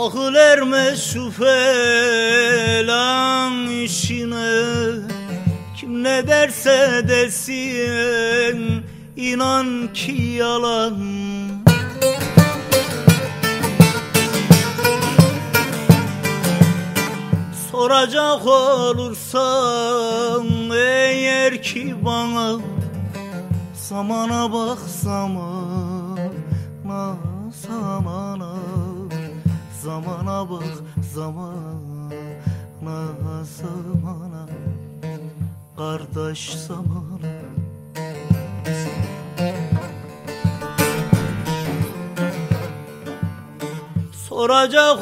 Akıl ermez şu falan işine. Kim ne derse desin inan ki yalan. Soracak olursan eğer ki bana, zamana bak zamana, zamana, zamana bak zamana, zamana, kardeş zamana. Soracak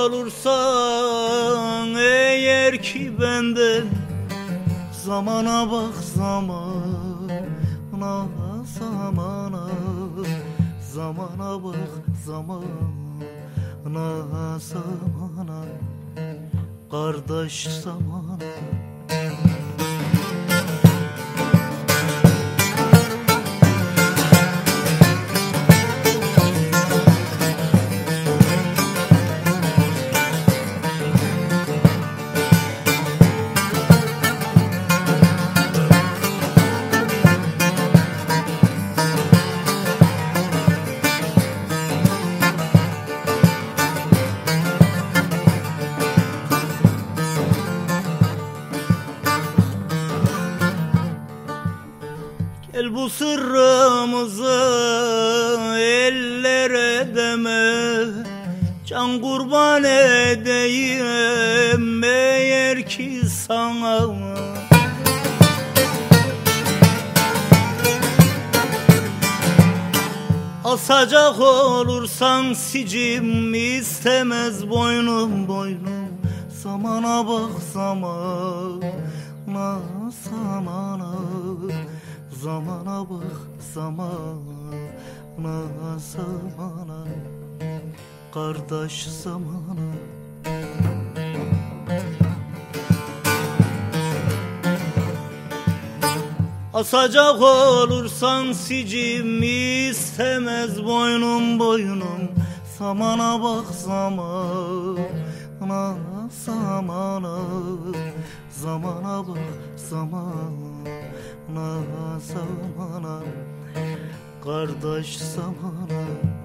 olursan eğer ki benden, zamana bak zamana, zamana, zamana bak zamana, zamana, kardeş zamana. Gel bu sırrımızı ellere deme, can kurban edeyim eğer ki sana. Asacak olursan sicim istemez boynum boynum. Zamana bak zamana, zamana, zamana bak zamana, zamana, kardeş zamana. Asacak olursan sicim istemez boynum boynum. Zamana bak zamana, zamana, zamana bak zamana, zamana, kardeş zamana.